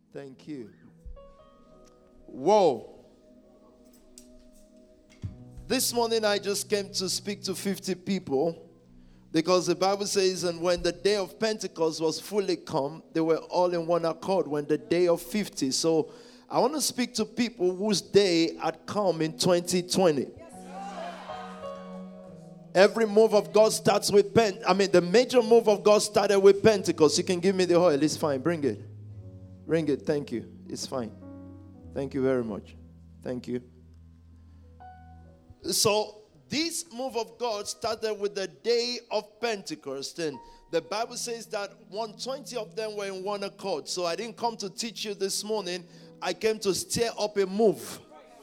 Thank you. Whoa. This morning I just came to speak to 50 people because the Bible says, and when the day of Pentecost was fully come, they were all in one accord when the day of 50. So I want to speak to people whose day had come in 2020. Every move of God starts with the major move of God started with Pentecost. You can give me the oil. It's fine. Bring it. Bring it. Thank you. It's fine. Thank you very much. Thank you. So this move of God started with the day of Pentecost. And the Bible says that 120 of them were in one accord. So I didn't come to teach you this morning. I came to stir up a move.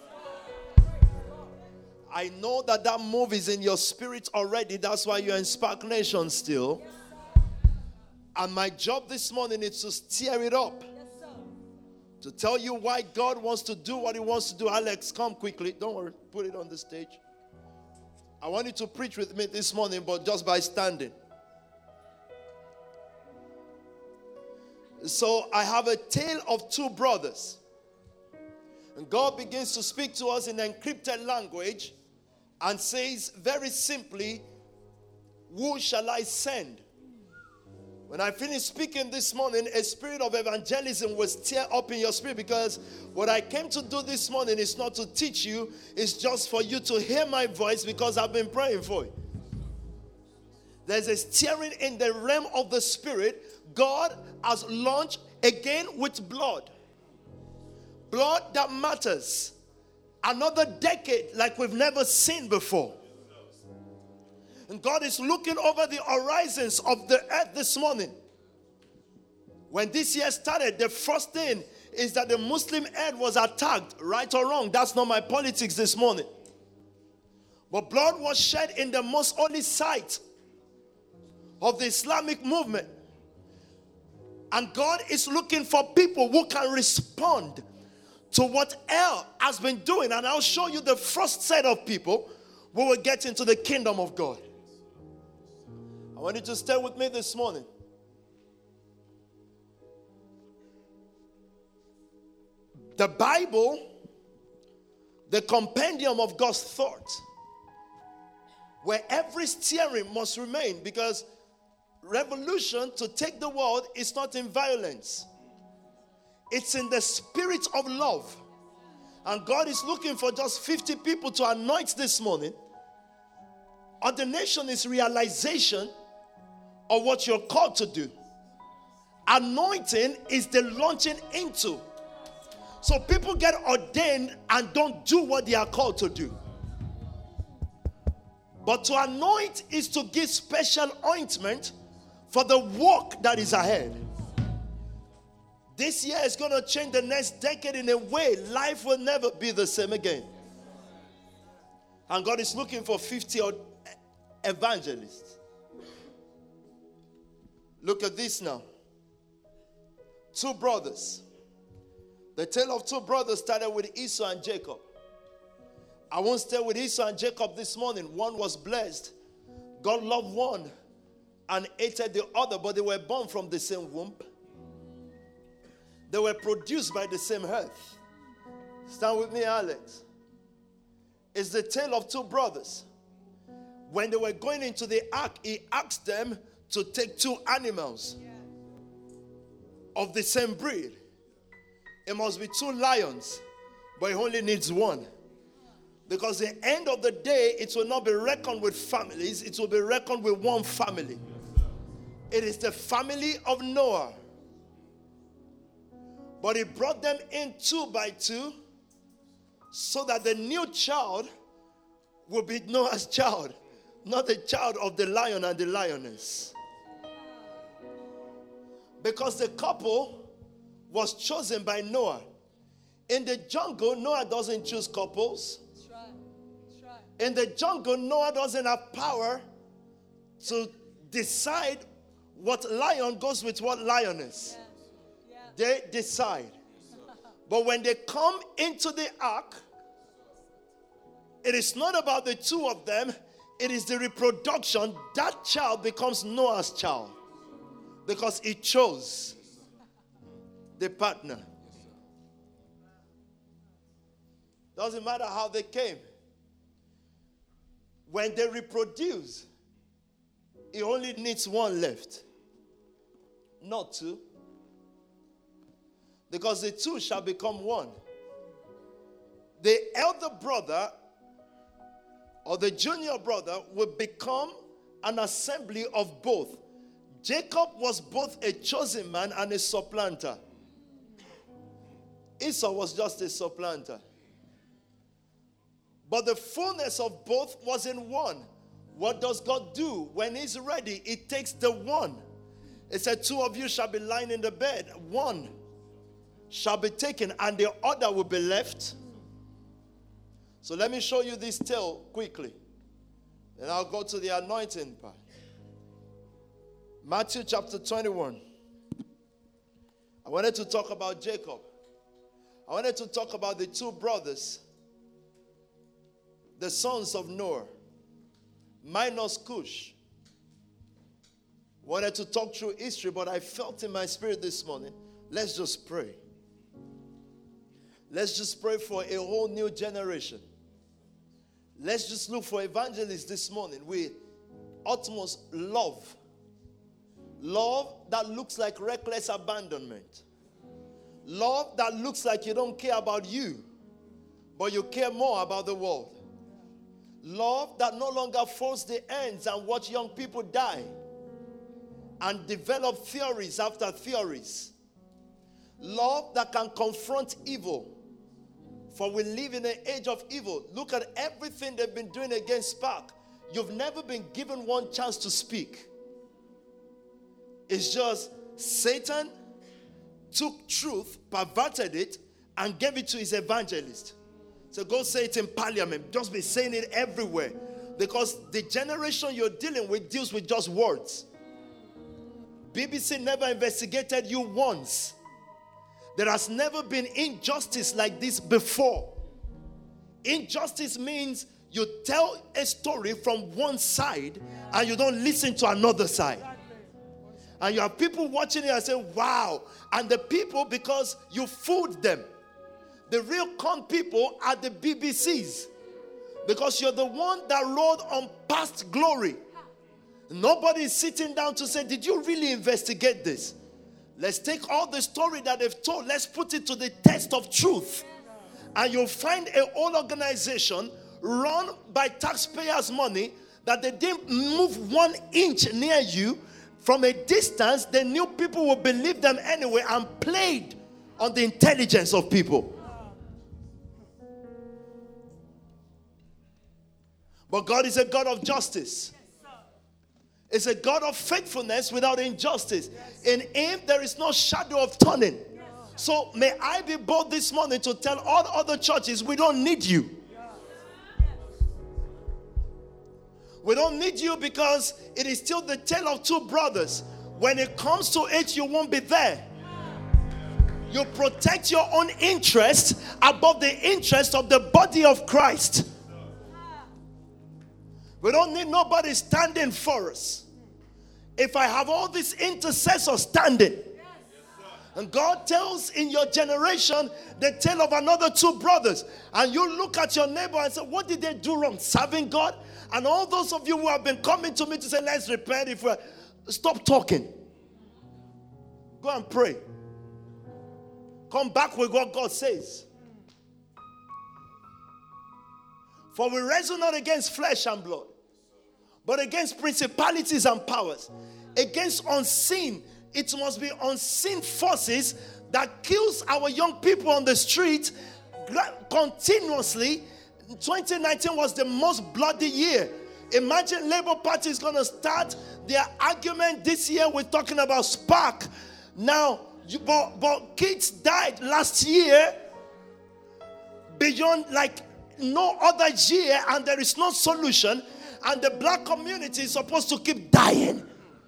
I know that move is in your spirit already. That's why you're in Spark Nation still. And my job this morning is to stir it up. To tell you why God wants to do what he wants to do. Alex, come quickly. Don't worry. Put it on the stage. I want you to preach with me this morning, but just by standing. So I have a tale of two brothers. And God begins to speak to us in encrypted language and says very simply, who shall I send? When I finish speaking this morning, a spirit of evangelism will stir up in your spirit, because what I came to do this morning is not to teach you, it's just for you to hear my voice, because I've been praying for you. There's a stirring in the realm of the spirit. God has launched again with blood. Blood that matters. Another decade like we've never seen before. And God is looking over the horizons of the earth this morning. When this year started, the first thing is that the Muslim earth was attacked, right or wrong. That's not my politics this morning. But blood was shed in the most holy site of the Islamic movement. And God is looking for people who can respond to what El has been doing. And I'll show you the first set of people who will get into the kingdom of God. I want you to stay with me this morning. The Bible, the compendium of God's thought, where every steering must remain, because revolution to take the world is not in violence. It's in the spirit of love. And God is looking for just 50 people to anoint this morning. Ordination is realization of what you're called to do. Anointing is the launching into. So people get ordained and don't do what they are called to do. But to anoint is to give special ointment for the work that is ahead. This year is going to change the next decade in a way life will never be the same again. And God is looking for 50 evangelists. Look at this now. Two brothers. The tale of two brothers started with Esau and Jacob. I won't stay with Esau and Jacob this morning. One was blessed. God loved one and hated the other, but they were born from the same womb. They were produced by the same earth. Stand with me, Alex. It's the tale of two brothers. When they were going into the ark, he asked them to take two animals of the same breed. It must be two lions, but he only needs one. Because at the end of the day, it will not be reckoned with families, it will be reckoned with one family. It is the family of Noah. But he brought them in 2 by 2 so that the new child will be Noah's child, not the child of the lion and the lioness. Because the couple was chosen by Noah. In the jungle, Noah doesn't choose couples. That's right. That's right. In the jungle, Noah doesn't have power to decide what lion goes with what lioness. Yeah. They decide. But when they come into the ark, it is not about the two of them. It is the reproduction. That child becomes Noah's child because he chose the partner. Doesn't matter how they came. When they reproduce, it only needs one left, not two. Because the two shall become one. The elder brother or the junior brother will become an assembly of both. Jacob was both a chosen man and a supplanter. Esau was just a supplanter. But the fullness of both was in one. What does God do? When he's ready, he takes the one. He said, 2 of you shall be lying in the bed. One shall be taken and the other will be left. So let me show you this tale quickly. Then I'll go to the anointing part. Matthew chapter 21. I wanted to talk about Jacob. I wanted to talk about the 2 brothers, the sons of Noah, minus Cush. Wanted to talk through history, but I felt in my spirit this morning, let's just pray. Let's just pray for a whole new generation. Let's just look for evangelists this morning with utmost love. Love that looks like reckless abandonment. Love that looks like you don't care about you, but you care more about the world. Love that no longer folds the ends and watch young people die and develop theories after theories. Love that can confront evil. For we live in an age of evil. Look at everything they've been doing against Spark. You've never been given one chance to speak. It's just Satan took truth, perverted it, and gave it to his evangelist. So go say it in parliament. Just be saying it everywhere. Because the generation you're dealing with deals with just words. BBC never investigated you once. There has never been injustice like this before. Injustice means you tell a story from one side and you don't listen to another side. And you have people watching it and say, wow. And the people, because you fooled them. The real con people are the BBCs. Because you're the one that rode on past glory. Nobody is sitting down to say, did you really investigate this? Let's take all the story that they've told. Let's put it to the test of truth. And you'll find a whole organization run by taxpayers' money that they didn't move 1 inch near you. From a distance, they knew people would believe them anyway and played on the intelligence of people. But God is a God of justice. It's a God of faithfulness without injustice. In him, there is no shadow of turning. So may I be bold this morning to tell all other churches, we don't need you. We don't need you because it is still the tale of 2 brothers. When it comes to it, you won't be there. You protect your own interest above the interest of the body of Christ. We don't need nobody standing for us. If I have all these intercessors standing, and God tells in your generation the tale of another 2 brothers, and you look at your neighbor and say, what did they do wrong? Serving God? And all those of you who have been coming to me to say, let's repent, stop talking. Go and pray. Come back with what God says. For we wrestle not against flesh and blood, but against principalities and powers, against unseen. It must be unseen forces that kills our young people on the street continuously. 2019 was the most bloody year. Imagine Labour Party is going to start their argument this year. We're talking about Spark. Now, but kids died last year beyond like no other year, and there is no solution. And the black community is supposed to keep dying.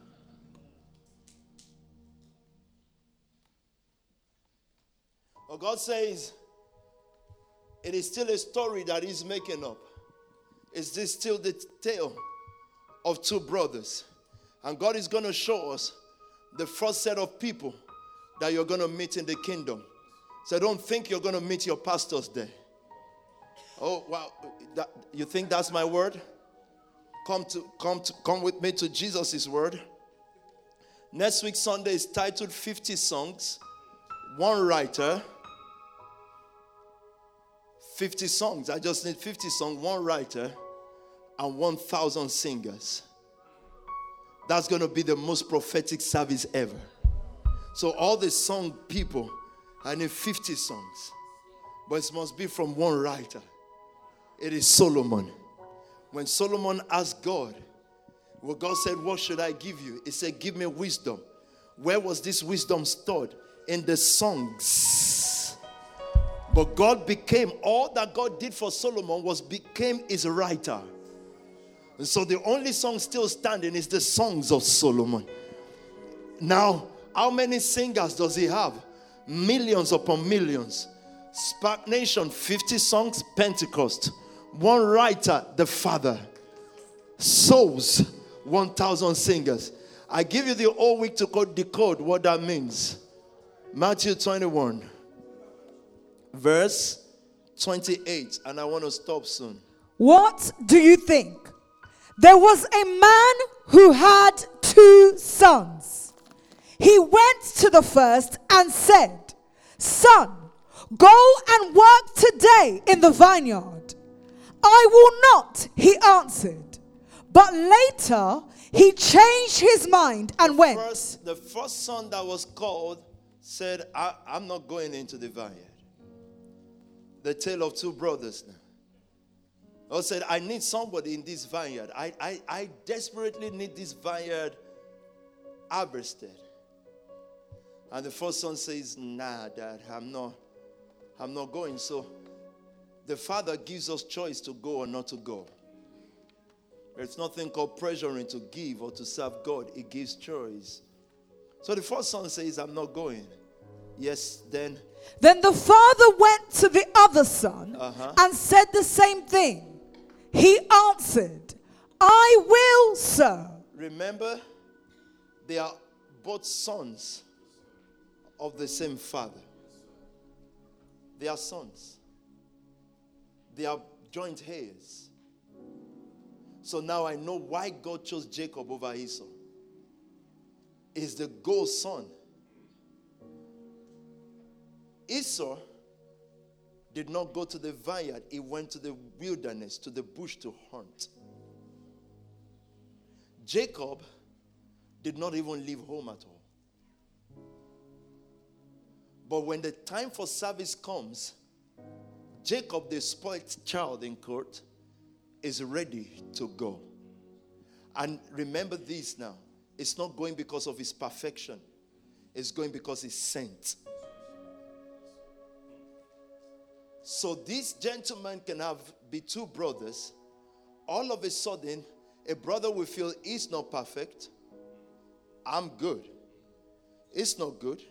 But God says, it is still a story that he's making up. Is this still the tale of 2 brothers? And God is going to show us the first set of people that you're going to meet in the kingdom. So don't think you're going to meet your pastors there. Oh, wow. You think that's my word? Come with me to Jesus' word. Next week Sunday is titled 50 Songs, One Writer. 50 songs. I just need 50 songs, one writer, and 1,000 singers. That's going to be the most prophetic service ever. So all the song people, I need 50 songs. But it must be from one writer. It is Solomon. When Solomon asked God, well, God said, what should I give you? He said, give me wisdom. Where was this wisdom stored? In the songs. But God became, all that God did for Solomon became his writer. And so the only song still standing is the songs of Solomon. Now, how many singers does he have? Millions upon millions. Spark Nation, 50 songs, Pentecost. One writer, the Father. Souls, 1,000 singers. I give you the whole week to decode what that means. Matthew 21, verse 28. And I want to stop soon. What do you think? There was a man who had 2 sons. He went to the first and said, Son, go and work today in the vineyard. I will not, he answered. But later he changed his mind and went. The first son that was called said, I'm not going into the vineyard. The tale of 2 brothers now. God said, I need somebody in this vineyard. I desperately need this vineyard harvested. And the first son says, nah, Dad, I'm not going. So the Father gives us choice to go or not to go. There's nothing called pressuring to give or to serve God. It gives choice. So the first son says, I'm not going. Yes, then the father went to the other son and said the same thing. He answered, I will, sir. Remember, they are both sons of the same father. They are sons. They are joint heirs. So now I know why God chose Jacob over Esau. He's the ghost son. Esau did not go to the vineyard. He went to the wilderness, to the bush to hunt. Jacob did not even leave home at all. But when the time for service comes, Jacob, the spoiled child in court, is ready to go. And remember this now. It's not going because of his perfection. It's going because he's sent. So this gentleman can be 2 brothers. All of a sudden, a brother will feel he's not perfect. I'm good. It's not good.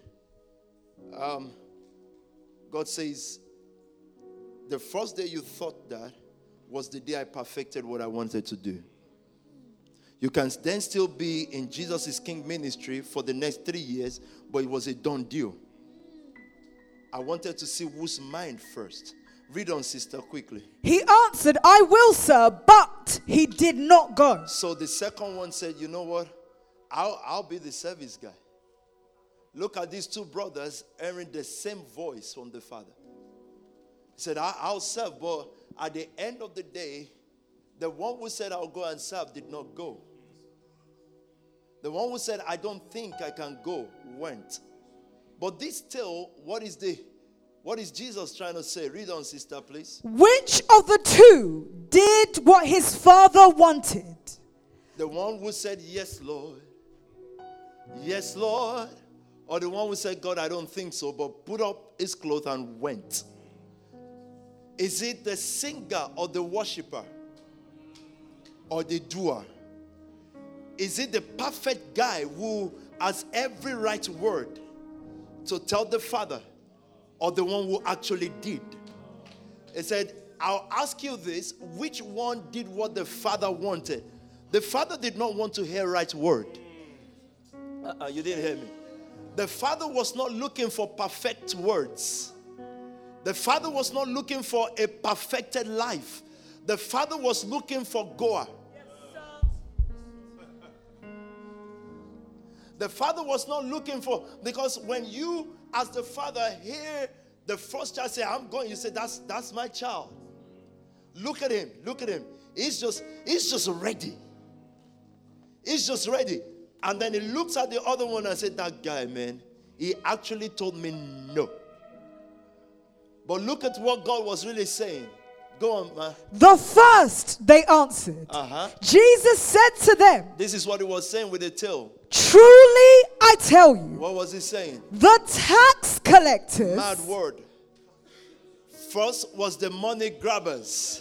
God says, the first day you thought that was the day I perfected what I wanted to do. You can then still be in Jesus' King ministry for the next 3 years, but it was a done deal. I wanted to see whose mind first. Read on, sister, quickly. He answered, I will, sir, but he did not go. So the second one said, you know what? I'll be the service guy. Look at these 2 brothers hearing the same voice from the Father. He said, I'll serve, but at the end of the day, the one who said, I'll go and serve did not go. The one who said, I don't think I can go, went. But this tale, what is Jesus trying to say? Read on, sister, please. Which of the 2 did what his father wanted? The one who said, yes, Lord. Yes, Lord. Or the one who said, God, I don't think so, but put up his clothes and went. Is it the singer or the worshiper? Or the doer? Is it the perfect guy who has every right word to tell the Father? Or the one who actually did? He said, I'll ask you this. Which one did what the Father wanted? The Father did not want to hear right word. You didn't hear me. The Father was not looking for perfect words. The Father was not looking for a perfected life. The Father was looking for Goah. The Father was not looking for, because when you as the Father hear the first child say, I'm going, you say, that's my child. Look at him. He's just ready. He's just ready. And then he looks at the other one and said, that guy, man, he actually told me no. But look at what God was really saying. Go on, man. The first, they answered. Jesus said to them. This is what he was saying with the tail. Truly, I tell you. What was he saying? The tax collectors. Mad word. First was the money grabbers.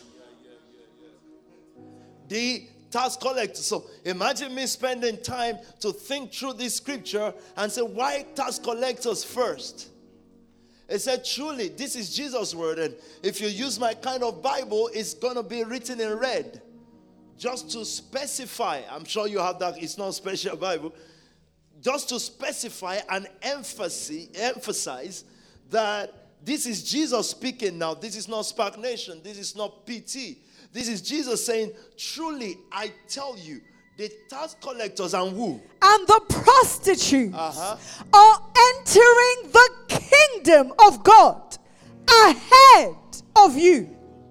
The tax collectors. So imagine me spending time to think through this scripture and say, why tax collectors first? It said, truly, this is Jesus' word. And if you use my kind of Bible, it's going to be written in red. Just to specify. I'm sure you have that. It's not special Bible. Just to specify and emphasize that this is Jesus speaking now. This is not Spark Nation. This is not PT. This is Jesus saying, truly, I tell you, the tax collectors and who? And the prostitutes are entering the kingdom of God ahead of you.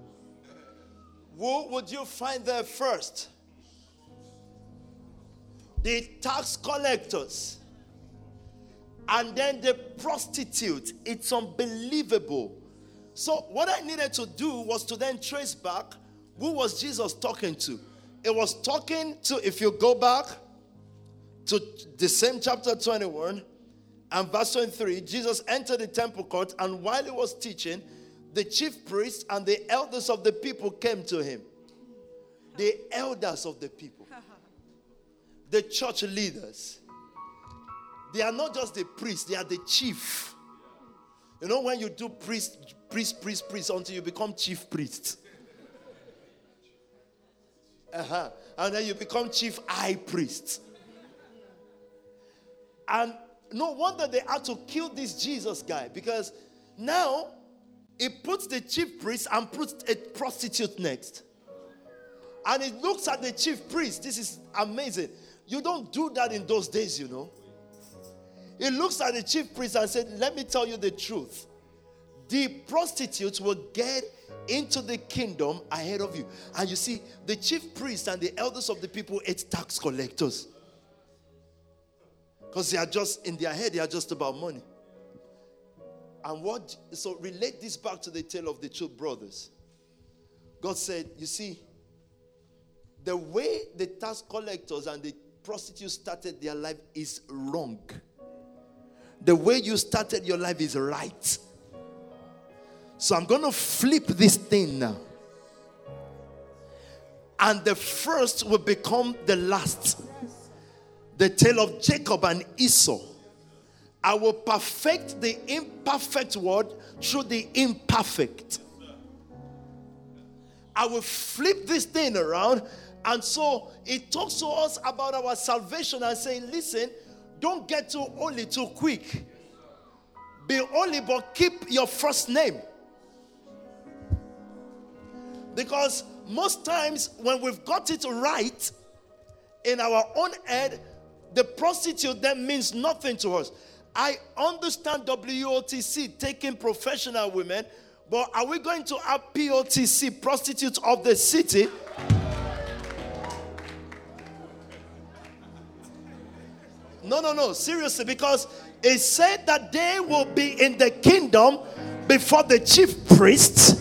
Who would you find there first? The tax collectors. And then the prostitute. It's unbelievable. So what I needed to do was to then trace back, who was Jesus talking to? It was talking to, if you go back to the same chapter 21 and verse 23, Jesus entered the temple court, and while he was teaching, the chief priests and the elders of the people came to him. The elders of the people. The church leaders. They are not just the priests, they are the chief. You know when you do priest until you become chief priest. And then you become chief high priest. And no wonder they had to kill this Jesus guy, because now he puts the chief priest and puts a prostitute next. And he looks at the chief priest. This is amazing. You don't do that in those days, you know. He looks at the chief priest and said, let me tell you the truth. The prostitutes will get into the kingdom ahead of you. And you see, the chief priest and the elders of the people ate tax collectors. Because they are just, in their head, they are just about money. And so relate this back to the tale of the two brothers. God said, you see, the way the tax collectors and the prostitutes started their life is wrong. The way you started your life is right. So I'm going to flip this thing now. And the first will become the last. The tale of Jacob and Esau. I will perfect the imperfect word through the imperfect. I will flip this thing around. And so it talks to us about our salvation and saying, listen, don't get too holy too quick. Be holy, but keep your first name. Because most times when we've got it right in our own head, the prostitute then means nothing to us. I understand WOTC taking professional women, but are we going to have POTC, prostitutes of the city? No, seriously, because it said that they will be in the kingdom before the chief priests.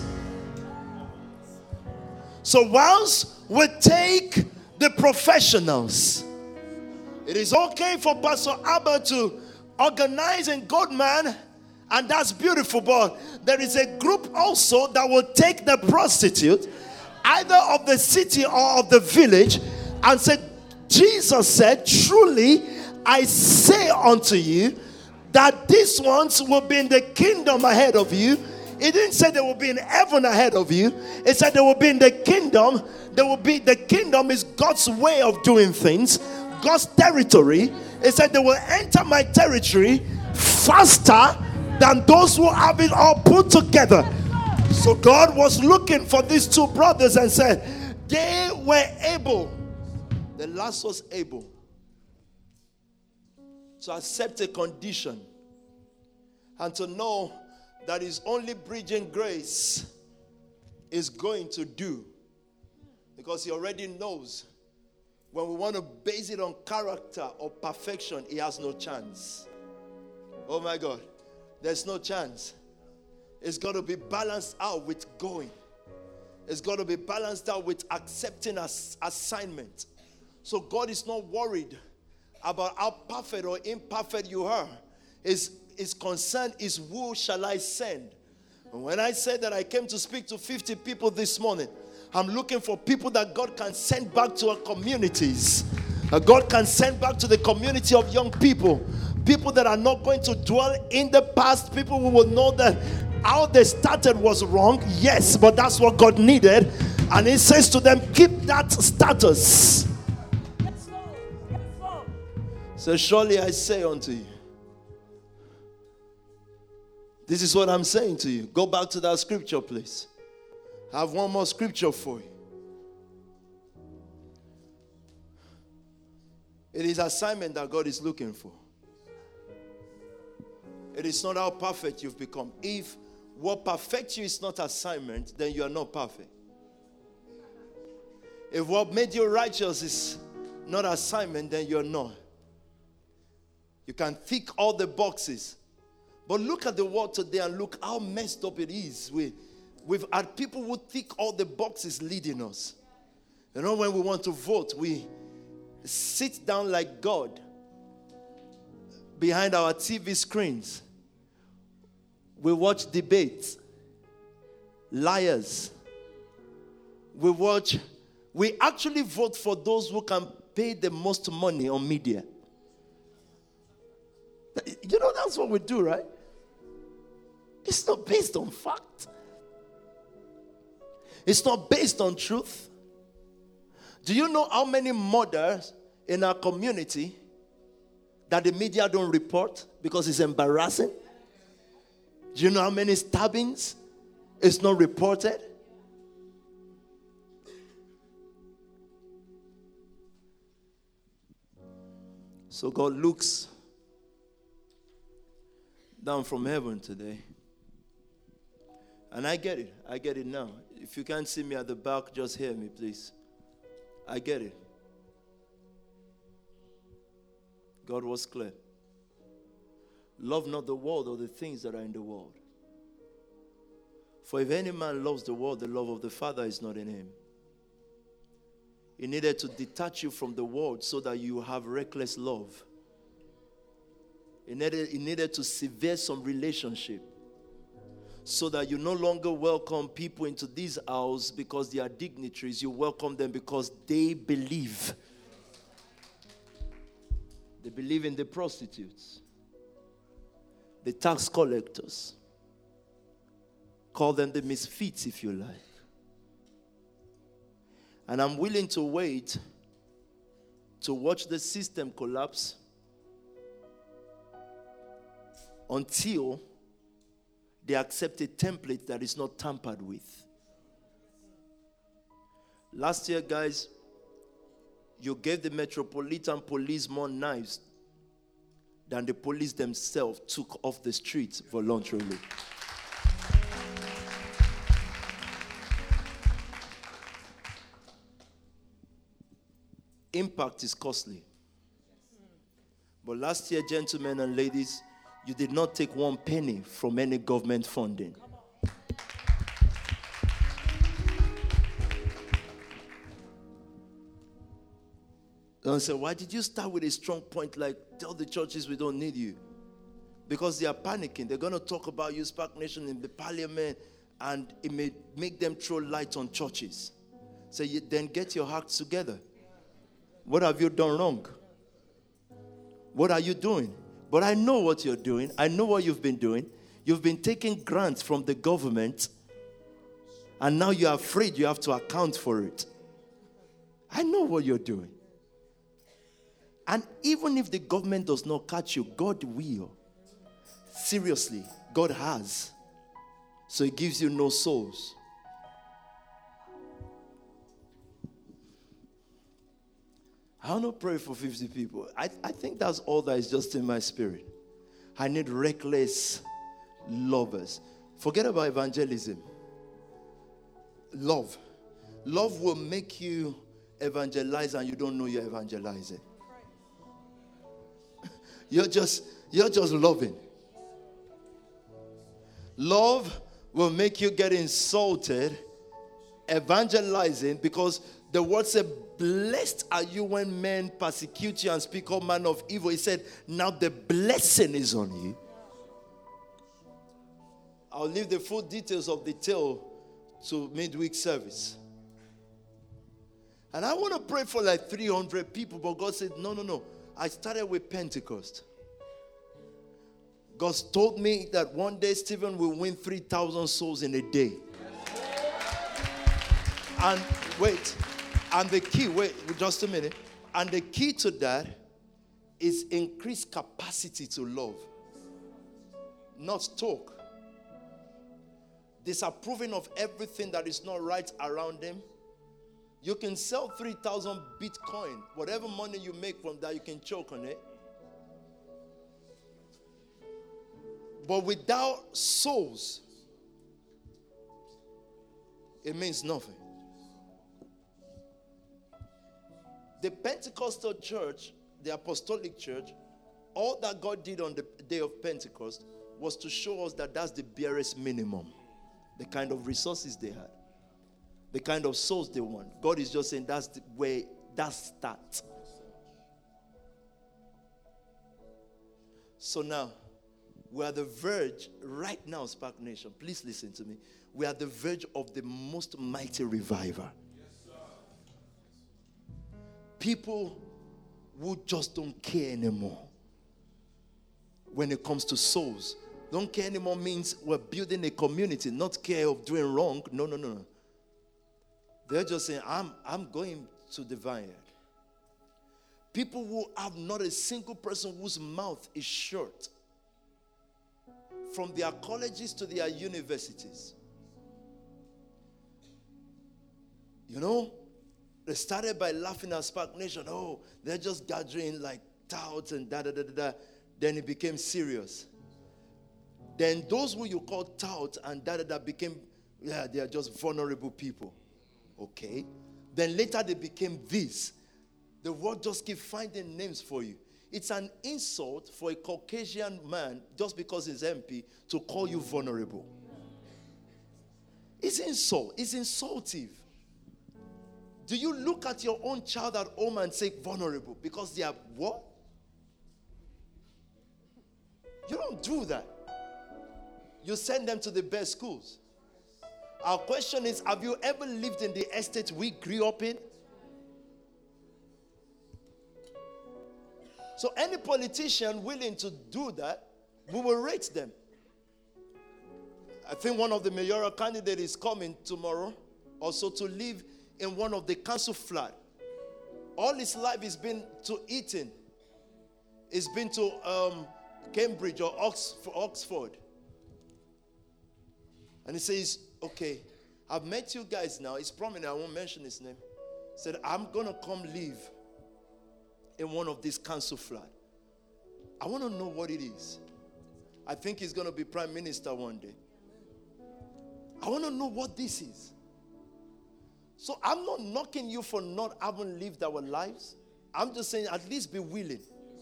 So whilst we take the professionals, it is okay for Pastor Abba to organize in Goodman, and that's beautiful, but there is a group also that will take the prostitute, either of the city or of the village, and say, Jesus said, truly, I say unto you that these ones will be in the kingdom ahead of you. It didn't say they will be in heaven ahead of you. It said they will be in the kingdom. The kingdom is God's way of doing things, God's territory. It said they will enter my territory faster than those who have it all put together. So God was looking for these two brothers and said, they were able. The last was able to accept a condition and to know that his only bridging grace is going to do. Because he already knows when we want to base it on character or perfection, he has no chance. Oh my God, there's no chance. It's got to be balanced out with going. It's got to be balanced out with accepting assignment. So God is not worried about how perfect or imperfect you are. His concern is, who shall I send? And when I said that I came to speak to 50 people this morning, I'm looking for people that God can send back to our communities. God can send back to the community of young people. People that are not going to dwell in the past. People who will know that how they started was wrong. Yes, but that's what God needed. And he says to them, keep that status. So surely I say unto you. This is what I'm saying to you. Go back to that scripture, please. I have one more scripture for you. It is assignment that God is looking for. It is not how perfect you've become. If what perfects you is not assignment, then you are not perfect. If what made you righteous is not assignment, then you're not. You can tick all the boxes. But look at the world today and look how messed up it is. We've had people who tick all the boxes leading us. You know, when we want to vote, we sit down like God behind our TV screens. We watch debates, liars. We actually vote for those who can pay the most money on media. You know, that's what we do, right? It's not based on fact. It's not based on truth. Do you know how many murders in our community that the media don't report because it's embarrassing? Do you know how many stabbings it's not reported? So God looks down from heaven today. And I get it. I get it now. If you can't see me at the back, just hear me, please. I get it. God was clear. Love not the world or the things that are in the world. For if any man loves the world, the love of the Father is not in him. He needed to detach you from the world so that you have reckless love. He needed to sever some relationship so that you no longer welcome people into this house because they are dignitaries. You welcome them because they believe. They believe in the prostitutes, the tax collectors. Call them the misfits if you like. And I'm willing to wait to watch the system collapse until they accept a template that is not tampered with. Last year, guys, you gave the Metropolitan Police more knives than the police themselves took off the streets voluntarily. Impact is costly. But last year, gentlemen and ladies, you did not take 1 penny from any government funding. Don't say, why did you start with a strong point like, tell the churches we don't need you? Because they are panicking. They're going to talk about you, Spark Nation, in the parliament, and it may make them throw light on churches. So then get your hearts together. What have you done wrong? What are you doing? But I know what you're doing. I know what you've been doing. You've been taking grants from the government, and now you're afraid you have to account for it. I know what you're doing. And even if the government does not catch you, God will. Seriously, God has. So it gives you no souls. I want to pray for 50 people. I think that's all that is just in my spirit. I need reckless lovers. Forget about evangelism. Love. Love will make you evangelize and you don't know you're evangelizing. You're just loving. Love will make you get insulted, evangelizing, because the word said, blessed are you when men persecute you and speak all manner of evil. He said, now the blessing is on you. I'll leave the full details of the tale to midweek service. And I want to pray for like 300 people, but God said, no. I started with Pentecost. God told me that one day Stephen will win 3,000 souls in a day. And the key, just a minute. And the key to that is increased capacity to love, not talk. Disapproving of everything that is not right around him. You can sell 3,000 Bitcoin. Whatever money you make from that, you can choke on it. But without souls, it means nothing. The Pentecostal church, the apostolic church, all that God did on the day of Pentecost was to show us that that's the barest minimum. The kind of resources they had. The kind of souls they want. God is just saying that's the way that starts. So now, we are the verge, right now, Spark Nation, please listen to me. We are the verge of the most mighty revival. People who just don't care anymore when it comes to souls. Don't care anymore means we're building a community, not care of doing wrong. No. They're just saying, I'm going to the vineyard. People who have not a single person whose mouth is shut. From their colleges to their universities. You know, they started by laughing at Spark Nation. Oh, they're just gathering like touts and da-da-da-da-da. Then it became serious. Then those who you call touts and da-da-da became, they are just vulnerable people. Okay. Then later they became this. The world just keep finding names for you. It's an insult for a Caucasian man, just because he's MP, to call you vulnerable. It's insult. It's insultive. Do you look at your own child at home and say vulnerable because they are what? You don't do that. You send them to the best schools. Our question is, have you ever lived in the estate we grew up in? So any politician willing to do that, we will rate them. I think one of the mayoral candidates is coming tomorrow also to live in one of the council flat. All his life he's been to Eton. He's been to Cambridge or Oxford. And he says, okay, I've met you guys now. He's prominent. I won't mention his name. He said, I'm going to come live in one of these council flat. I want to know what it is. I think he's going to be prime minister one day. I want to know what this is. So I'm not knocking you for not having lived our lives. I'm just saying at least be willing.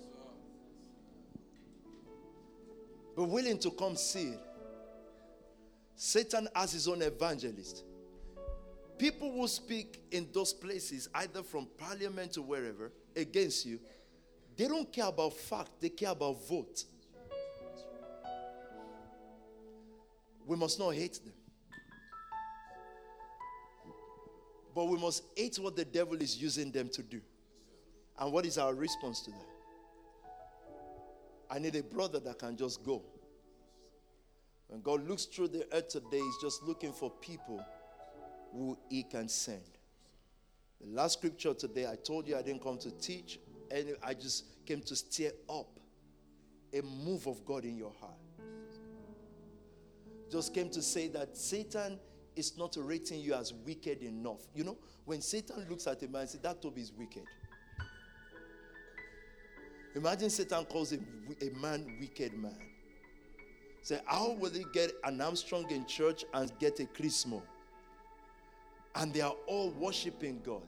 Be willing to come see it. Satan has his own evangelist. People who speak in those places, either from parliament to wherever, against you, they don't care about fact, they care about vote. We must not hate them. But we must hate what the devil is using them to do. And what is our response to that? I need a brother that can just go. When God looks through the earth today, he's just looking for people who he can send. The last scripture today, I told you I didn't come to teach. And I just came to stir up a move of God in your heart. just came to say that Satan is not rating you as wicked enough. You know, when Satan looks at a man and says, that Toby is wicked. Imagine Satan calls a man wicked man. Say, how will he get an Armstrong in church and get a Chrismo? And they are all worshiping God.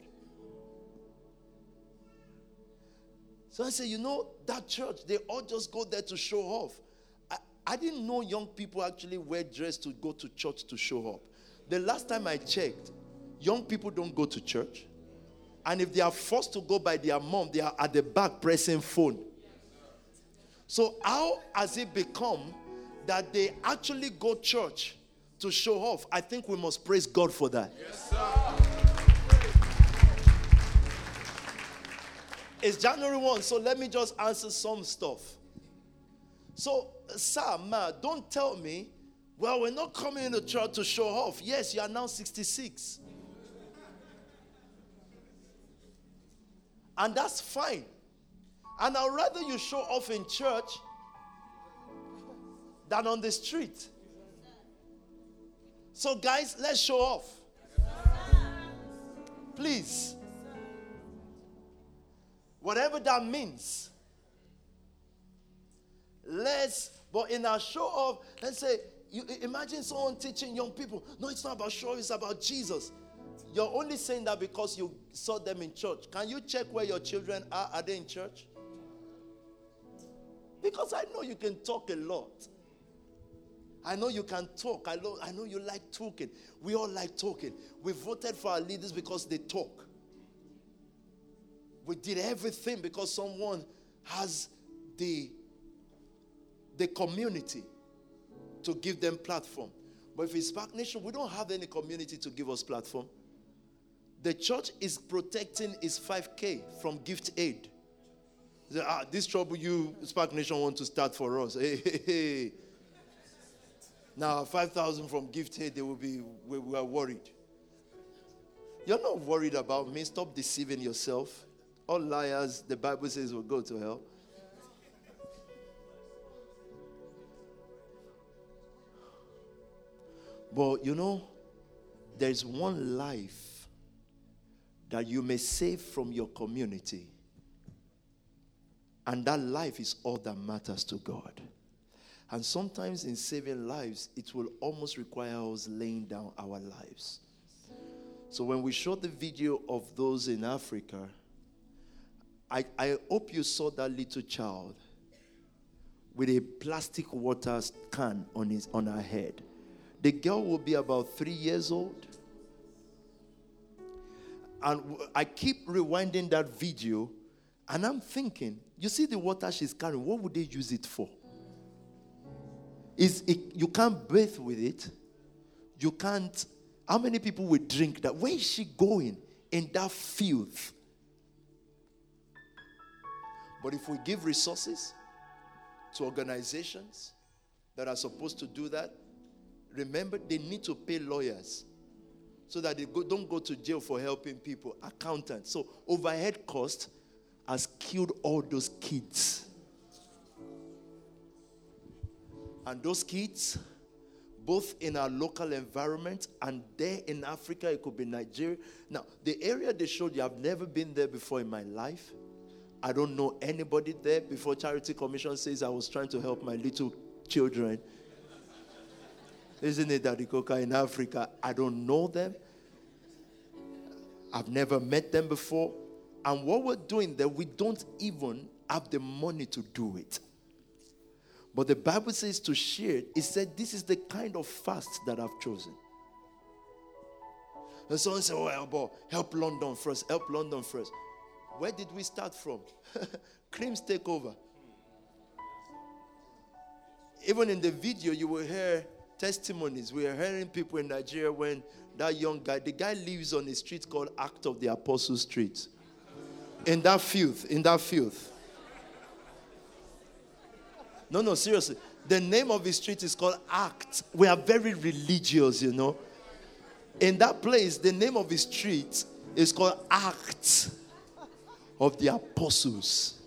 So I say, you know, that church, they all just go there to show off. I didn't know young people actually wear dress to go to church to show up. The last time I checked, young people don't go to church. And if they are forced to go by their mom, they are at the back pressing phone. So how has it become that they actually go church to show off? I think we must praise God for that. Yes, sir. It's January 1, so let me just answer some stuff. So, sir, ma, don't tell me, well, we're not coming into church to show off. Yes, you are now 66. And that's fine. And I'd rather you show off in church than on the street. So, guys, let's show off. Please. Whatever that means. But in our show off, let's say, you imagine someone teaching young people, no, it's not about show, it's about Jesus. You're only saying that because you saw them in church. Can you check where your children are? Are they in church? Because I know you can talk a lot. I know you can talk. I know you like talking. We all like talking. We voted for our leaders because they talk. We did everything because someone has the community to give them platform. But if it's Spark Nation, we don't have any community to give us platform. The church is protecting its 5K from gift aid. This trouble you, Spark Nation, want to start for us. Hey. Now, 5,000 from gift aid, we are worried. You're not worried about me. Stop deceiving yourself. All liars, the Bible says, will go to hell. But you know, there's one life that you may save from your community. And that life is all that matters to God. And sometimes in saving lives, it will almost require us laying down our lives. So when we showed the video of those in Africa, I hope you saw that little child with a plastic water can on her head. The girl will be about 3 years old. And I keep rewinding that video, and I'm thinking, you see the water she's carrying, what would they use it for? You can't bathe with it. You can't. How many people will drink that? Where is she going in that filth? But if we give resources to organizations that are supposed to do that, remember, they need to pay lawyers so that they don't go to jail for helping people, accountants. So overhead cost has killed all those kids. And those kids, both in our local environment and there in Africa, it could be Nigeria. Now, the area they showed you, I've never been there before in my life. I don't know anybody there. Before Charity Commission says I was trying to help my little children. Isn't it, Daddy Coca, in Africa? I don't know them. I've never met them before. And what we're doing there, we don't even have the money to do it. But the Bible says to share it. It said, this is the kind of fast that I've chosen. And someone said, well, but help London first. Help London first. Where did we start from? Creams take over. Even in the video, you will hear testimonies. We are hearing people in Nigeria when that young guy, the guy lives on a street called Act of the Apostle Street. In that filth. No, seriously. The name of his street is called Act. We are very religious, you know. In that place, the name of his street is called Act of the Apostles.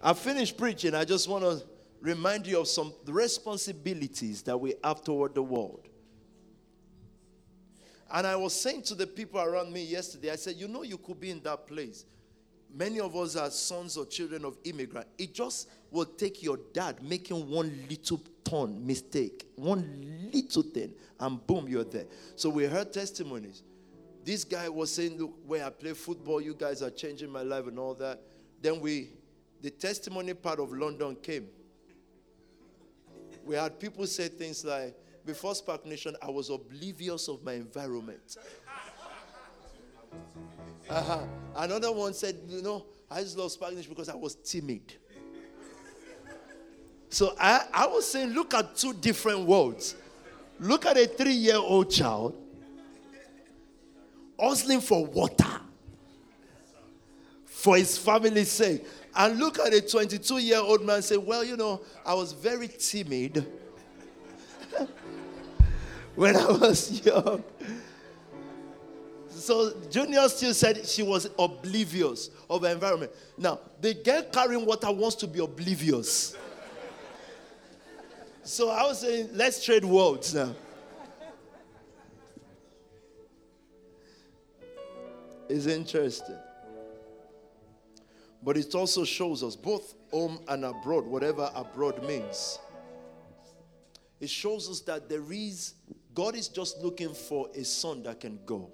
I finished preaching. I just want to remind you of some responsibilities that we have toward the world. And I was saying to the people around me yesterday, I said, you could be in that place. Many of us are sons or children of immigrants. It just will take your dad making one little mistake, one little thing, and boom, you're there. So we heard testimonies. This guy was saying, look, where I play football, you guys are changing my life and all that. Then the testimony part of London came. We had people say things like, before Spark Nation, I was oblivious of my environment. Another one said, I just love Spark Nation because I was timid. So I was saying, look at two different worlds. Look at a 3-year-old child hustling for water for his family's sake. And look at a 22-year-old man say, well, I was very timid when I was young. So Junior still said she was oblivious of her environment. Now, the girl carrying water wants to be oblivious. So I was saying, let's trade words now. It's interesting. But it also shows us, both home and abroad, whatever abroad means, it shows us that God is just looking for a son that can go.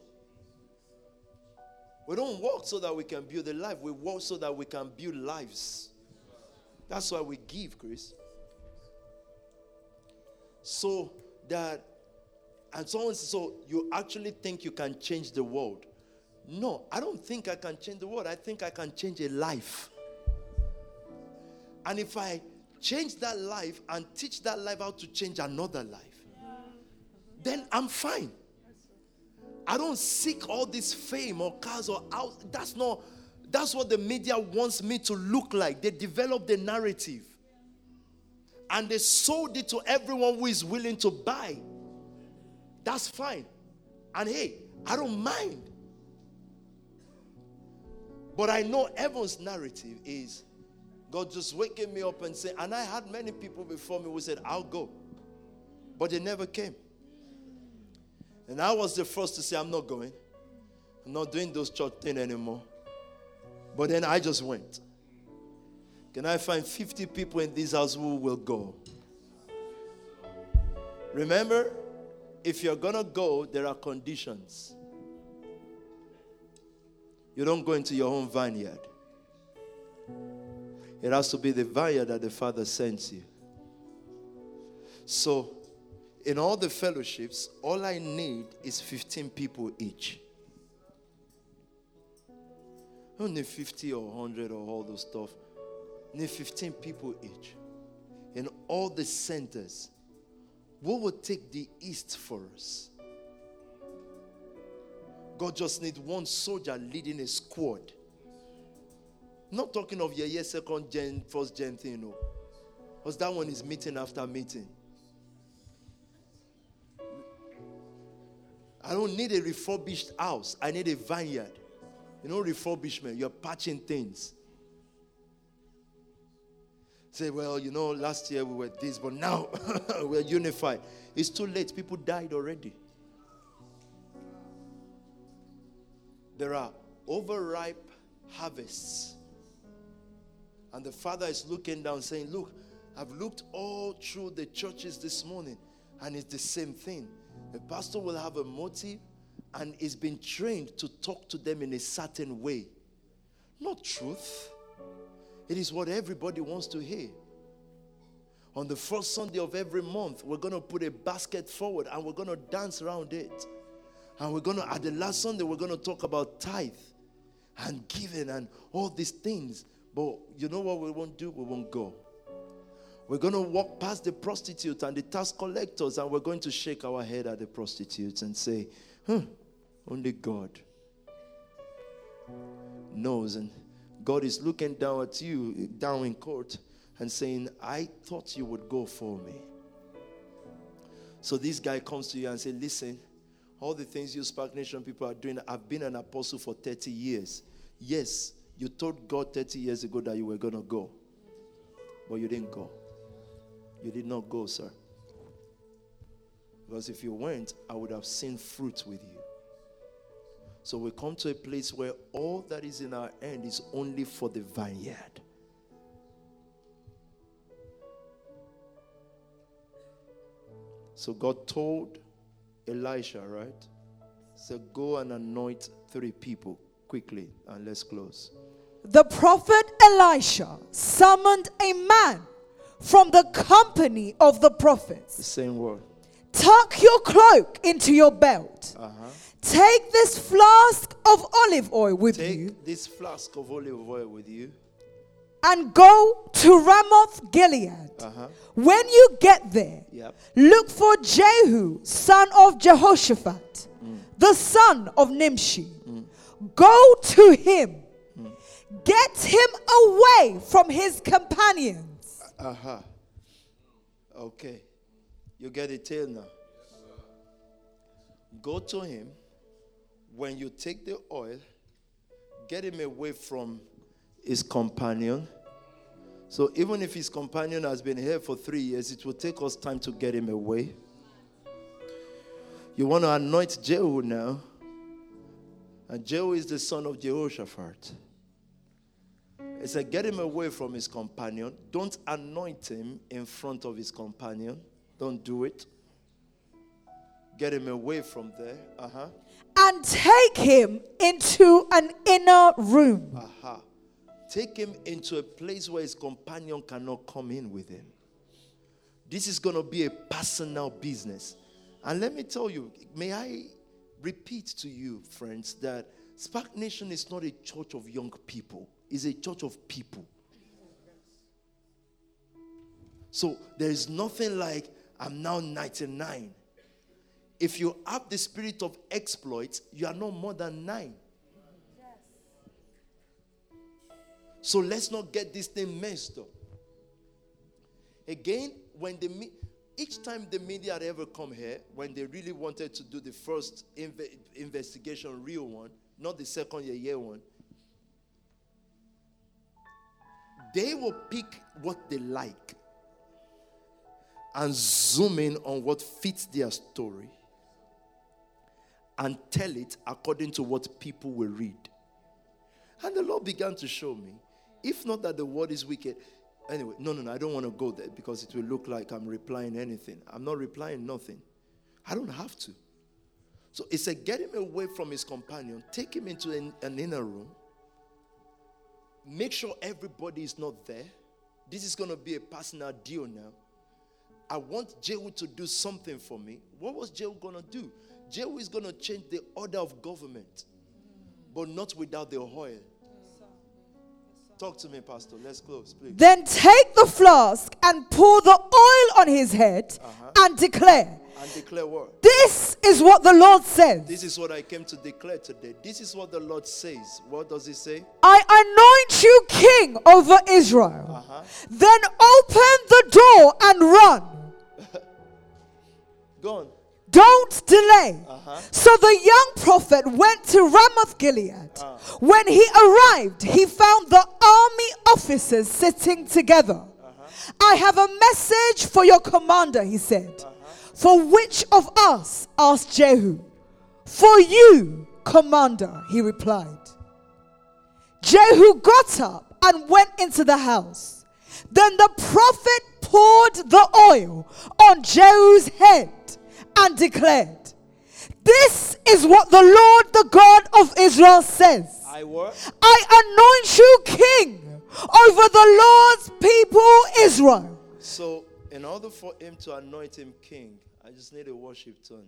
We don't work so that we can build a life. We work so that we can build lives. That's why we give, Chris. So you actually think you can change the world. No, I don't think I can change the world. I think I can change a life. And if I change that life and teach that life how to change another life, then I'm fine. I don't seek all this fame or cars or house. That's what the media wants me to look like. They developed the narrative. And they sold it to everyone who is willing to buy. That's fine. And hey, I don't mind. But I know heaven's narrative is God just waking me up and saying, and I had many people before me who said, I'll go. But they never came. And I was the first to say, I'm not going. I'm not doing those church things anymore. But then I just went. Can I find 50 people in this house who will go? Remember, if you're going to go, there are conditions. You don't go into your own vineyard. It has to be the vineyard that the Father sends you. So, in all the fellowships, all I need is 15 people each. I don't need 50 or 100 or all those stuff. I need 15 people each. In all the centers, what would take the east for us? God just needs one soldier leading a squad. Not talking of your second gen, first gen thing, because that one is meeting after meeting. I don't need a refurbished house. I need a vineyard. Refurbishment. You're patching things. Say, well, last year we were this, but now we're unified. It's too late. People died already. There are overripe harvests. And the Father is looking down saying, look, I've looked all through the churches this morning, and it's the same thing. The pastor will have a motive and is being trained to talk to them in a certain way. Not truth. It is what everybody wants to hear. On the first Sunday of every month, we're going to put a basket forward and we're going to dance around it. And at the last Sunday, we're going to talk about tithe and giving and all these things. But you know what we won't do? We won't go. We're going to walk past the prostitutes and the tax collectors, and we're going to shake our head at the prostitutes and say, only God knows. And God is looking down at you, down in court, and saying, I thought you would go for me. So this guy comes to you and says, listen, all the things you Spark Nation people are doing, I've been an apostle for 30 years. Yes, you told God 30 years ago that you were going to go. But you didn't go. You did not go, sir. Because if you went, I would have seen fruit with you. So we come to a place where all that is in our hand is only for the vineyard. So God told Elisha, right? So go and anoint 3 people quickly, and let's close. The prophet Elisha summoned a man from the company of the prophets. The same word. Tuck your cloak into your belt. Take this flask of olive oil with you. Take this flask of olive oil with you. And go to Ramoth Gilead. When you get there, look for Jehu, son of Jehoshaphat, the son of Nimshi. Go to him. Get him away from his companions. Okay. You get it till now. Go to him. When you take the oil, get him away from his companion. So even if his companion has been here for 3 years, it will take us time to get him away. You want to anoint Jehu now. And Jehu is the son of Jehoshaphat. It said, get him away from his companion. Don't anoint him in front of his companion. Don't do it. Get him away from there. And take him into an inner room. Take him into a place where his companion cannot come in with him. This is going to be a personal business. And let me tell you, may I repeat to you, friends, that Spark Nation is not a church of young people. It's a church of people. So there is nothing like, I'm now 99. If you have the spirit of exploits, you are no more than 9. So let's not get this thing messed up. Again, each time the media had ever come here, when they really wanted to do the first investigation, real one, not the second year one, they will pick what they like and zoom in on what fits their story and tell it according to what people will read. And the Lord began to show me, if not that the word is wicked. Anyway, no, I don't want to go there because it will look like I'm replying anything. I'm not replying nothing. I don't have to. So it said, get him away from his companion. Take him into an inner room. Make sure everybody is not there. This is going to be a personal deal now. I want Jehu to do something for me. What was Jehu going to do? Jehu is going to change the order of government, but not without the oil. Talk to me, Pastor. Let's close, please. Then take the flask and pour the oil on his head and declare. And declare what? This is what the Lord says. This is what I came to declare today. This is what the Lord says. What does he say? I anoint you king over Israel. Then open the door and run. Go on. Don't delay. So the young prophet went to Ramoth Gilead. When he arrived, he found the army officers sitting together. I have a message for your commander, he said. For which of us? Asked Jehu. For you, commander, he replied. Jehu got up and went into the house. Then the prophet poured the oil on Jehu's head and declared, this is what the Lord, the God of Israel says. I anoint you king over the Lord's people Israel. So in order for him to anoint him king, I just need a worship tone.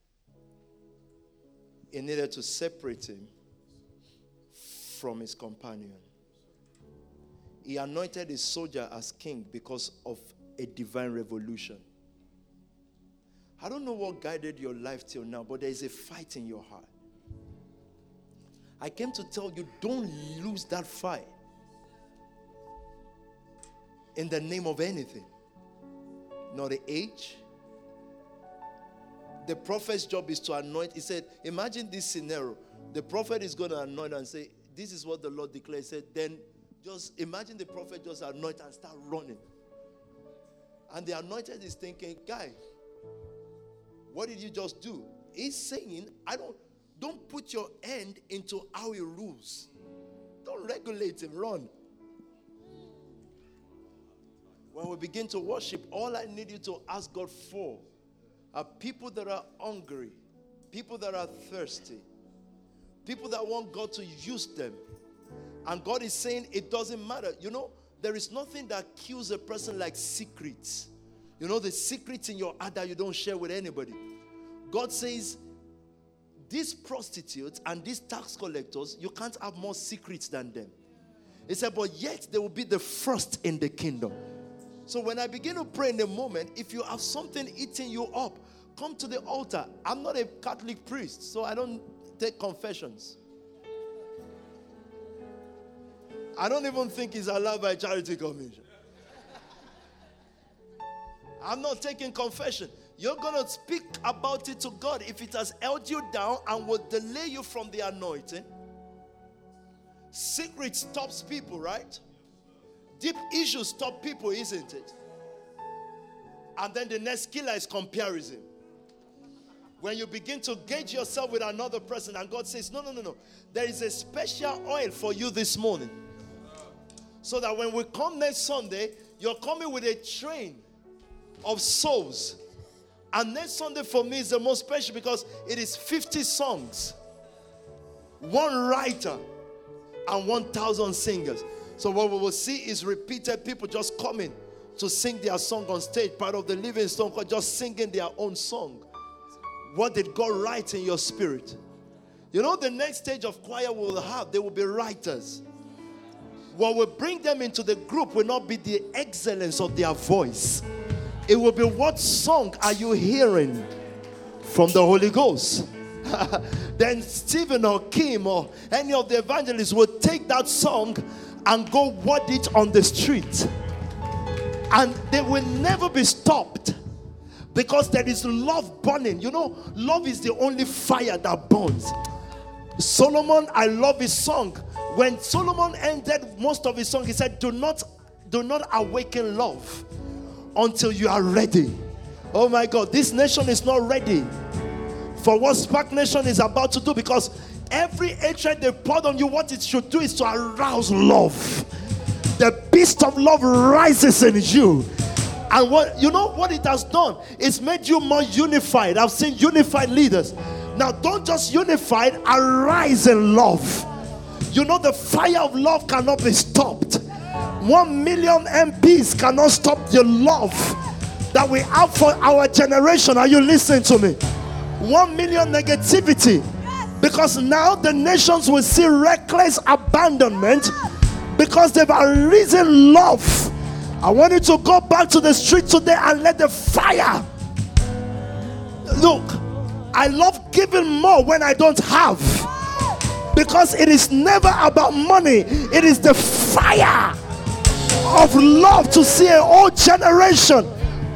He needed to separate him from his companion. He anointed his soldier as king because of a divine revolution. I don't know what guided your life till now, but there is a fight in your heart. I came to tell you, don't lose that fight in the name of anything. Not the age. The prophet's job is to anoint. He said, imagine this scenario. The prophet is going to anoint and say, this is what the Lord declared. He said, then just imagine the prophet just anoint and start running. And the anointed is thinking, guy, what did you just do? He's saying, don't put your hand into how he rules. Don't regulate him, run. When we begin to worship, all I need you to ask God for are people that are hungry, people that are thirsty, people that want God to use them. And God is saying it doesn't matter. You know, there is nothing that kills a person like secrets. You know, the secrets in your heart that you don't share with anybody. God says, these prostitutes and these tax collectors, you can't have more secrets than them. He said, but yet they will be the first in the kingdom. So when I begin to pray in a moment, if you have something eating you up, come to the altar. I'm not a Catholic priest, so I don't take confessions. I don't even think it's allowed by Charity Commission. I'm not taking confession. You're going to speak about it to God. If it has held you down and will delay you from the anointing, secret stops people, right? Deep issues stop people, isn't it? And then the next killer is comparison. When you begin to gauge yourself with another person and God says, no. There is a special oil for you this morning. So that when we come next Sunday, you're coming with a train of souls. And next Sunday for me is the most special because it is 50 songs, one writer, and 1,000 singers. So what we will see is repeated people just coming to sing their song on stage, part of the Living Stone, just singing their own song. What did God write in your spirit? You know, the next stage of choir we'll have, they will be writers. What will bring them into the group will not be the excellence of their voice. It will be what song are you hearing from the Holy Ghost? Then Stephen or Kim or any of the evangelists will take that song and go word it on the street. And they will never be stopped because there is love burning. You know, love is the only fire that burns. Solomon, I love his song. When Solomon ended most of his song, he said, do not awaken love until you are ready. Oh my God, this nation is not ready for what Spark Nation is about to do, because every hatred they poured on you, what it should do is to arouse love. The beast of love rises in you. And what you know what it has done? It's made you more unified. I've seen unified leaders. Now don't just unified, arise in love. You know the fire of love cannot be stopped. 1 million MPs cannot stop the love that we have for our generation. Are you listening to me? 1 million negativity. Because now the nations will see reckless abandonment because they've arisen love. I want you to go back to the street today and let the fire. Look, I love giving more when I don't have, because it is never about money. It is the fire of love to see a whole generation.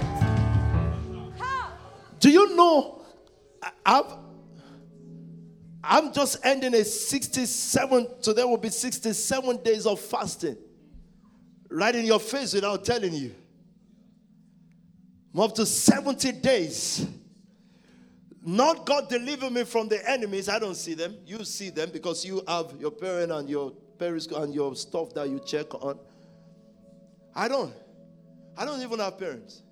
Do you know I'm just ending a 67, today will be 67 days of fasting. Right in your face without telling you. I'm up to 70 days. Not God deliver me from the enemies. I don't see them. You see them because you have your parent and your Periscope and your stuff that you check on. I don't even have parents.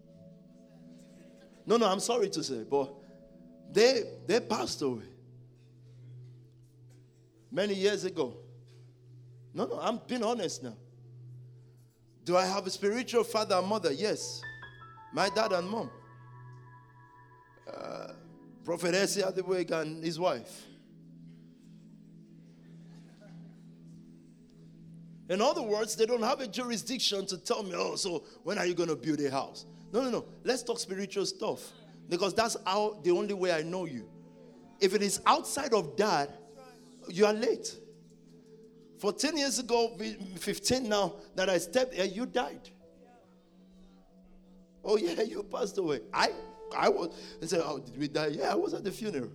No, I'm sorry to say, but they passed away many years ago. No, I'm being honest now. Do I have a spiritual father and mother? Yes. My dad and mom. Prophet Essie Adeweg and his wife. In other words, they don't have a jurisdiction to tell me, oh, so when are you going to build a house? No. Let's talk spiritual stuff. Because that's the only way I know you. If it is outside of that, you are late. 14 years ago, 15 now, that I stepped here, you died. Oh yeah, you passed away. I was, they said, oh, did we die? Yeah, I was at the funeral.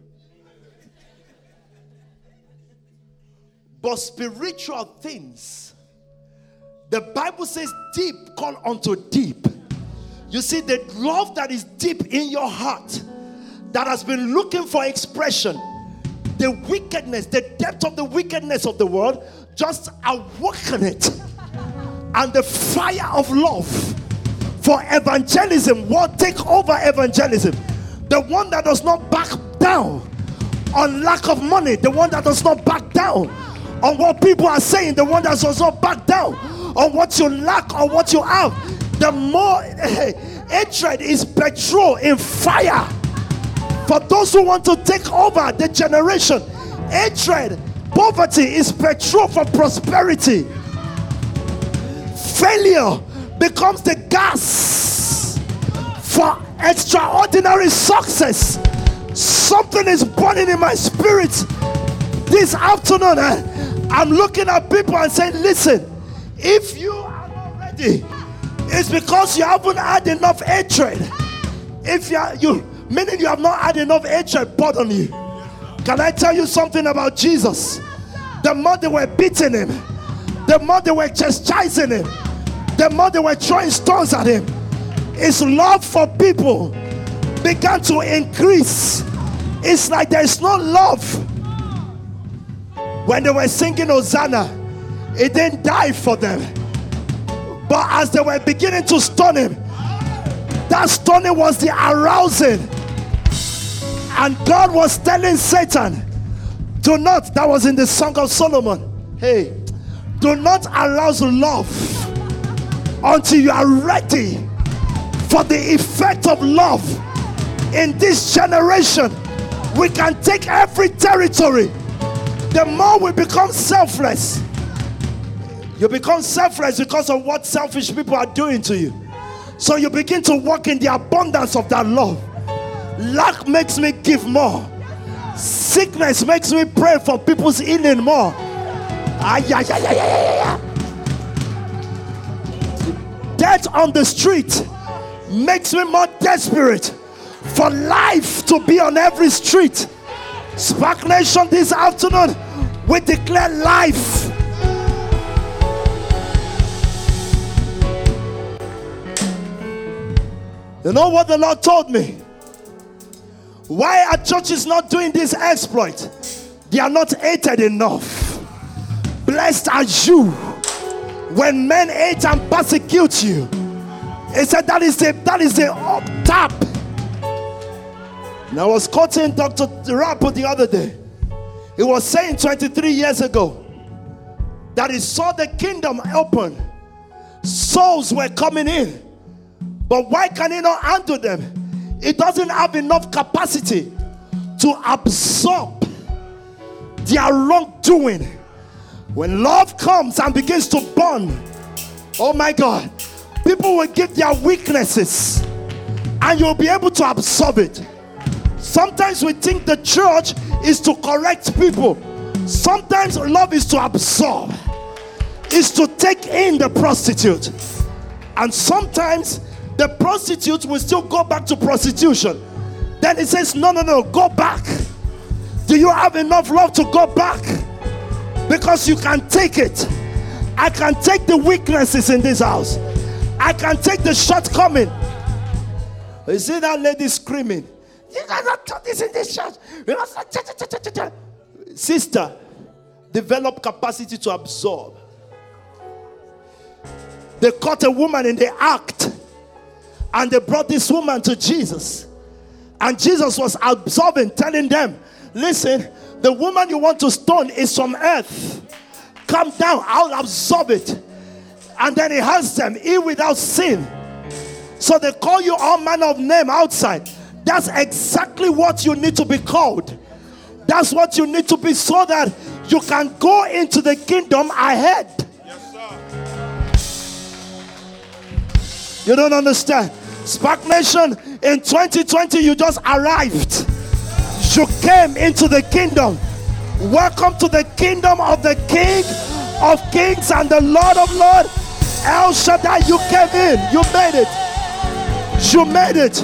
But spiritual things, the Bible says deep call unto deep. You see, the love that is deep in your heart, that has been looking for expression, the wickedness, the depth of the wickedness of the world, just awaken it. And the fire of love for evangelism will take over evangelism. The one that does not back down on lack of money, the one that does not back down on what people are saying, the one that does not back down on what you lack or what you have. The more hatred is petrol in fire for those who want to take over the generation. Hatred, poverty is petrol for prosperity. Failure becomes the gas for extraordinary success. Something is burning in my spirit this afternoon. I'm looking at people and saying, listen, if you are not ready, it's because you haven't had enough hatred. If meaning you have not had enough hatred poured on you. Can I tell you something about Jesus? The more they were beating him, the more they were chastising him, the more they were throwing stones at him, his love for people began to increase. It's like there is no love. When they were singing Hosanna, it didn't die for them. But as they were beginning to stone him, that stoning was the arousing. And God was telling Satan, do not, that was in the Song of Solomon, hey, do not arouse love until you are ready for the effect of love. In this generation, we can take every territory. The more we become selfless, you become selfless because of what selfish people are doing to you. So you begin to walk in the abundance of that love. Lack makes me give more. Sickness makes me pray for people's healing more. Death on the street makes me more desperate for life to be on every street. Spark Nation, this afternoon, we declare life. You know what the Lord told me? Why are churches not doing this exploit? They are not hated enough. Blessed are you when men hate and persecute you. He said that is the up top. And I was quoting Dr. Rapo the other day. He was saying 23 years ago that he saw the kingdom open. Souls were coming in. But why can he not handle them? It doesn't have enough capacity to absorb their wrongdoing. When love comes and begins to burn, oh my God, people will give their weaknesses and you'll be able to absorb it. Sometimes we think the church is to correct people. Sometimes love is to absorb, is to take in the prostitute. And sometimes the prostitute will still go back to prostitution. Then it says, no, go back. Do you have enough love to go back? Because you can take it. I can take the weaknesses in this house. I can take the shortcoming. You see that lady screaming, you cannot do this in this church. Sister, develop capacity to absorb. They caught a woman in the act. And they brought this woman to Jesus. And Jesus was absorbing, telling them, listen, the woman you want to stone is from earth. Come down, I'll absorb it. And then he has them, he without sin. So they call you all manner of name outside. That's exactly what you need to be called. That's what you need to be, so that you can go into the kingdom ahead. Yes, sir. You don't understand. Spark Nation, in 2020 you just arrived. You came into the kingdom. Welcome to the kingdom of the King of Kings and the Lord of Lords. El Shaddai, you came in. You made it. You made it.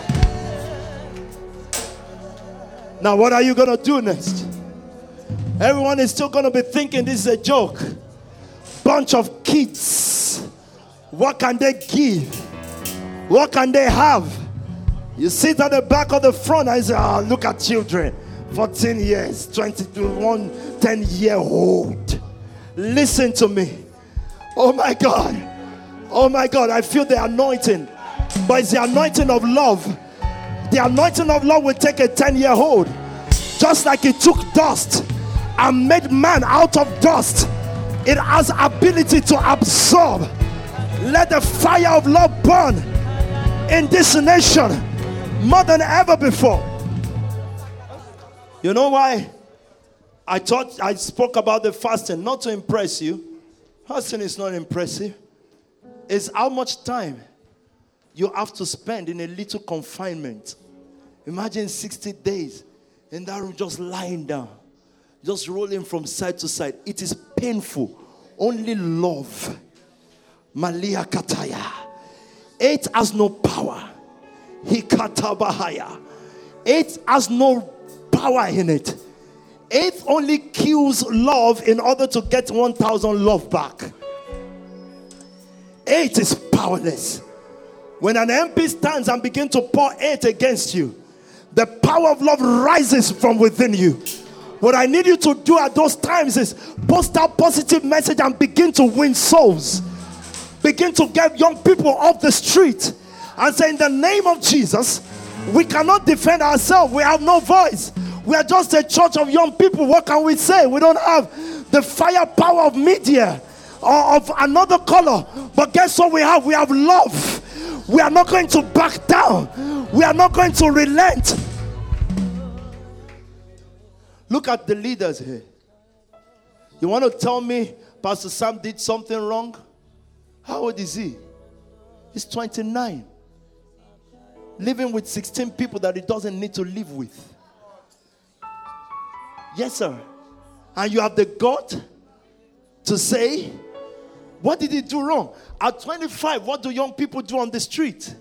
Now what are you going to do next? Everyone is still going to be thinking this is a joke. Bunch of kids. What can they give? What can they have? You sit at the back of the front and say, oh, look at children. 14 years, 21, 10-year-old. Listen to me. Oh my God. Oh my God. I feel the anointing. But it's the anointing of love. The anointing of love will take a 10-year-old. Just like it took dust and made man out of dust. It has ability to absorb. Let the fire of love burn in this nation more than ever before. You know why? I spoke about the fasting, not to impress you. Fasting is not impressive. It's how much time you have to spend in a little confinement. Imagine 60 days in that room just lying down, just rolling from side to side. It is painful. Only love. Malia Kataya. 8 has no power. Hikatabahaya. 8 has no power in it. 8 only kills love in order to get 1,000 love back. 8 is powerless. When an MP stands and begins to pour 8 against you, the power of love rises from within you. What I need you to do at those times is post that positive message and begin to win souls. Begin to get young people off the street and say, in the name of Jesus, we cannot defend ourselves. We have no voice. We are just a church of young people. What can we say? We don't have the firepower of media or of another color. But guess what we have? We have love. We are not going to back down. We are not going to relent. Look at the leaders here. You want to tell me Pastor Sam did something wrong? How old is he? He's 29. Living with 16 people that he doesn't need to live with. Yes, sir. And you have the gut to say, what did he do wrong? At 25, what do young people do on the street?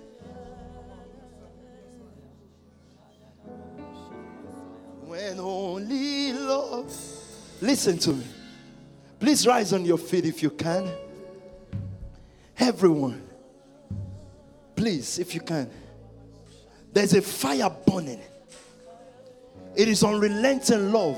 When only love. Listen to me. Please rise on your feet if you can. Everyone, please, if you can. There's a fire burning. It is unrelenting love.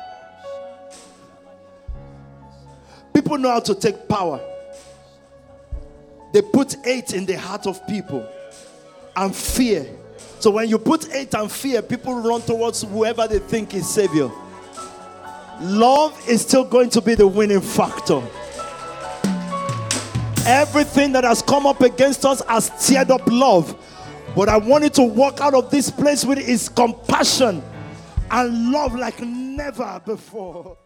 People know how to take power. They put 8 in the heart of people and fear. So when you put 8 and fear, people run towards whoever they think is savior. Love is still going to be the winning factor. Everything that has come up against us has teared up love. What I want you to walk out of this place with is compassion and love like never before.